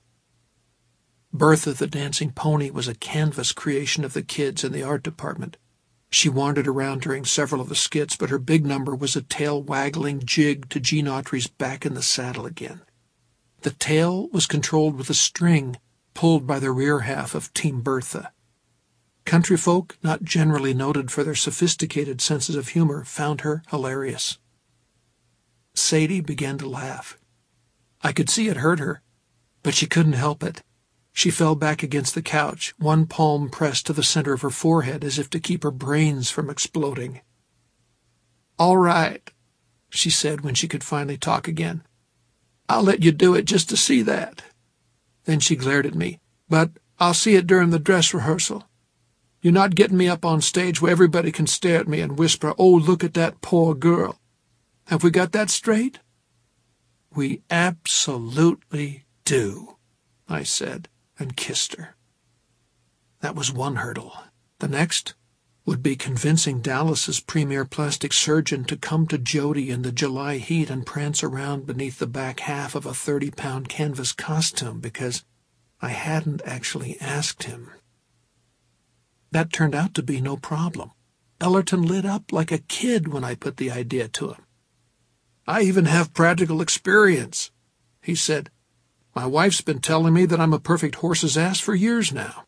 Speaker 1: Bertha the Dancing Pony was a canvas creation of the kids in the art department. She wandered around during several of the skits, but her big number was a tail-waggling jig to Gene Autry's Back in the Saddle Again. The tail was controlled with a string pulled by the rear half of Team Bertha. Country folk, not generally noted for their sophisticated senses of humor, found her hilarious. Sadie began to laugh. I could see it hurt her, but she couldn't help it. She fell back against the couch, one palm pressed to the center of her forehead as if to keep her brains from exploding. "All right," she said when she could finally talk again. "I'll let you do it just to see that." Then she glared at me. "But I'll see it during the dress rehearsal. You're not getting me up on stage where everybody can stare at me and whisper, 'Oh, look at that poor girl.' Have we got that straight?" "We absolutely do," I said, and kissed her. That was one hurdle. The next would be convincing Dallas's premier plastic surgeon to come to Jody in the July heat and prance around beneath the back half of a 30-pound canvas costume because I hadn't actually asked him. That turned out to be no problem. Ellerton lit up like a kid when I put the idea to him. "I even have practical experience," he said. "My wife's been telling me that I'm a perfect horse's ass for years now."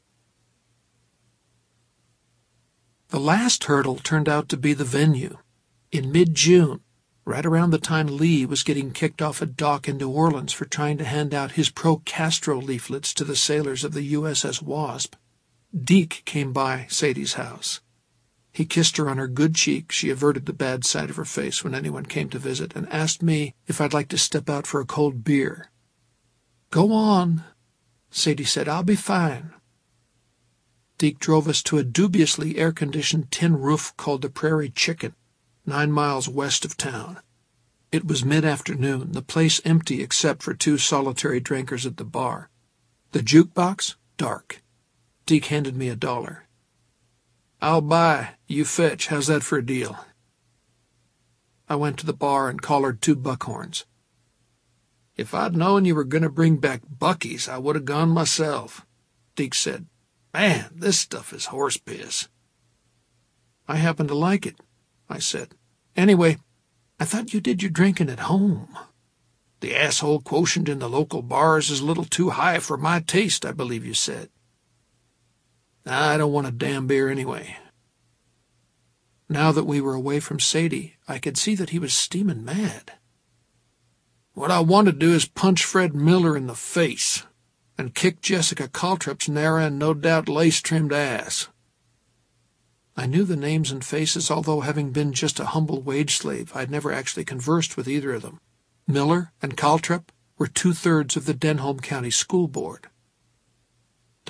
Speaker 1: The last hurdle turned out to be the venue. In mid-June, right around the time Lee was getting kicked off a dock in New Orleans for trying to hand out his pro-Castro leaflets to the sailors of the USS Wasp, Deke came by Sadie's house. He kissed her on her good cheek. She averted the bad side of her face when anyone came to visit and asked me if I'd like to step out for a cold beer. "Go on," Sadie said. "I'll be fine." Deke drove us to a dubiously air-conditioned tin roof called the Prairie Chicken, 9 miles west of town. It was mid-afternoon, the place empty except for 2 solitary drinkers at the bar. The jukebox, dark. Deke handed me $1. "I'll buy, you fetch. How's that for a deal?" I went to the bar and collared 2 buckhorns. "If I'd known you were going to bring back Buc-ee's, I would have gone myself," Deke said. "Man, this stuff is horse piss." "I happen to like it," I said. "Anyway, I thought you did your drinking at home." "The asshole quotient in the local bars is a little too high for my taste, I believe you said." "I don't want a damn beer anyway." Now that we were away from Sadie, I could see that he was steaming mad. "What I want to do is punch Fred Miller in the face and kick Jessica Caltrop's narrow and no doubt lace-trimmed ass." I knew the names and faces, although having been just a humble wage slave, I'd never actually conversed with either of them. Miller and Caltrop were 2/3 of the Denholm County School Board.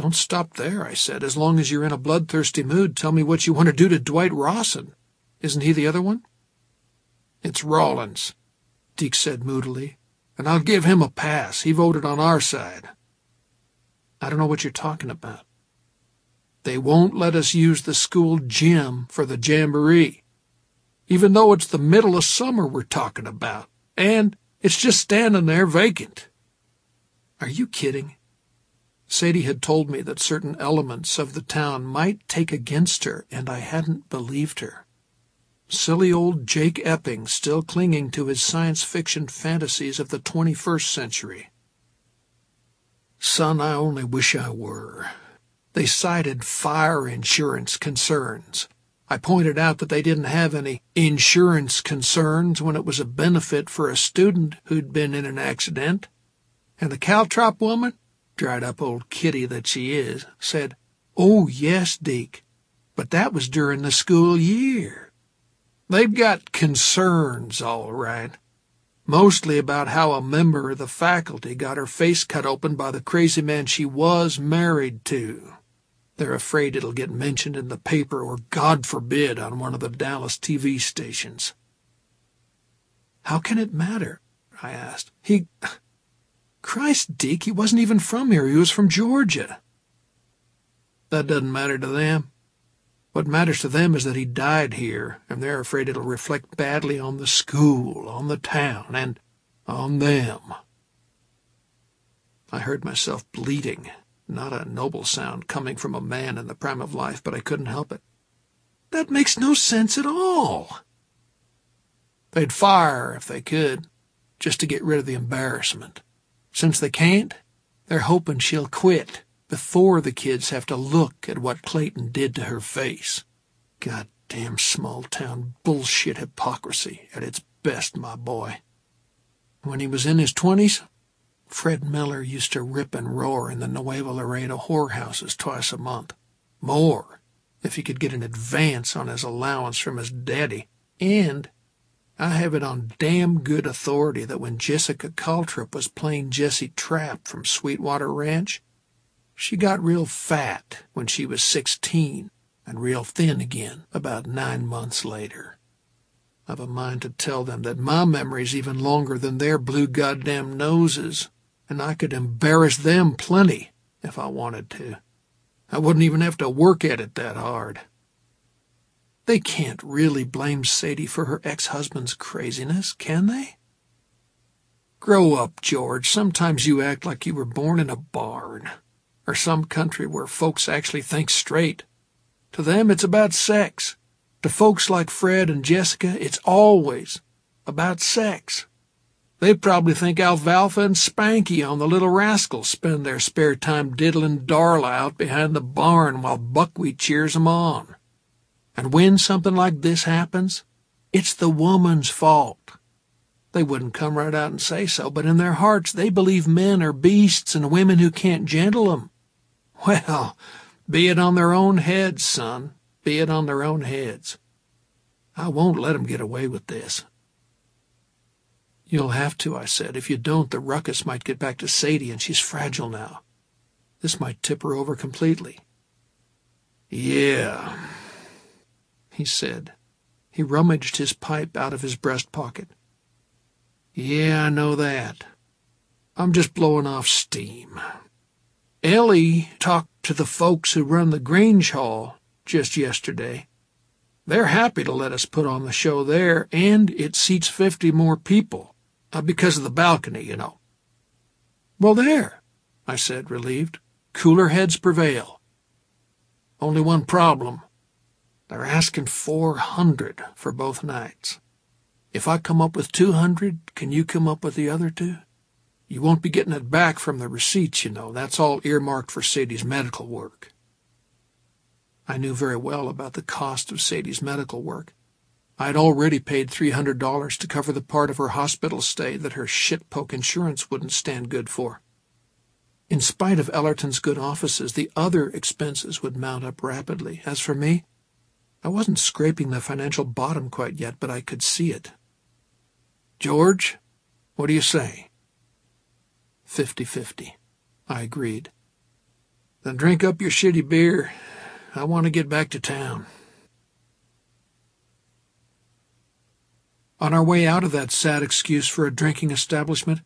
Speaker 1: Don't stop there, I said. As long as you're in a bloodthirsty mood, tell me what you want to do to Dwight Rawson. Isn't he the other one? It's Rawlins, Deke said moodily, and I'll give him a pass. He voted on our side. I don't know what you're talking about. They won't let us use the school gym for the jamboree, even though it's the middle of summer we're talking about, and it's just standing there vacant. Are you kidding? Sadie had told me that certain elements of the town might take against her, and I hadn't believed her. Silly old Jake Epping still clinging to his science fiction fantasies of the 21st century. Son, I only wish I were. They cited fire insurance concerns. I pointed out that they didn't have any insurance concerns when it was a benefit for a student who'd been in an accident. And the caltrop woman, dried-up old kitty that she is, said, "Oh, yes, Deke, but that was during the school year." They've got concerns, all right, mostly about how a member of the faculty got her face cut open by the crazy man she was married to. They're afraid it'll get mentioned in the paper or, God forbid, on one of the Dallas TV stations. How can it matter? I asked. Christ, Deke, he wasn't even from here. He was from Georgia. That doesn't matter to them. What matters to them is that he died here, and they're afraid it'll reflect badly on the school, on the town, and on them. I heard myself bleating. Not a noble sound coming from a man in the prime of life, but I couldn't help it. That makes no sense at all. They'd fire if they could, just to get rid of the embarrassment. Since they can't, they're hoping she'll quit before the kids have to look at what Clayton did to her face. Goddamn small-town bullshit hypocrisy at its best, my boy. When he was in his 20s, Fred Miller used to rip and roar in the Nuevo Laredo whorehouses twice a month. More, if he could get an advance on his allowance from his daddy. And I have it on damn good authority that when Jessica Caltrip was playing Jessie Trapp from Sweetwater Ranch, she got real fat when she was 16 and real thin again about 9 months later. I've a mind to tell them that my memory's even longer than their blue goddamn noses, and I could embarrass them plenty if I wanted to. I wouldn't even have to work at it that hard. They can't really blame Sadie for her ex-husband's craziness, can they? Grow up, George. Sometimes you act like you were born in a barn, or some country where folks actually think straight. To them, it's about sex. To folks like Fred and Jessica, it's always about sex. They probably think Alfalfa and Spanky on the Little Rascals spend their spare time diddling Darla out behind the barn while Buckwheat cheers 'em on. And when something like this happens, it's the woman's fault. They wouldn't come right out and say so, but in their hearts they believe men are beasts and women who can't gentle 'em. Well, be it on their own heads, son. Be it on their own heads. I won't let 'em get away with this. You'll have to, I said. If you don't, the ruckus might get back to Sadie, and she's fragile now. This might tip her over completely. Yeah, he said. He rummaged his pipe out of his breast pocket. Yeah, I know that. I'm just blowing off steam. Ellie talked to the folks who run the Grange Hall just yesterday. They're happy to let us put on the show there, and it seats 50 more people, because of the balcony, you know. Well, there, I said, relieved. Cooler heads prevail. Only one problem. They're asking $400 for both nights. If I come up with $200, can you come up with the other two? You won't be getting it back from the receipts, you know. That's all earmarked for Sadie's medical work. I knew very well about the cost of Sadie's medical work. I had already paid $300 to cover the part of her hospital stay that her shitpoke insurance wouldn't stand good for. In spite of Ellerton's good offices, the other expenses would mount up rapidly. As for me, I wasn't scraping the financial bottom quite yet, but I could see it. George, what do you say? 50-50, I agreed. Then drink up your shitty beer. I want to get back to town. On our way out of that sad excuse for a drinking establishment,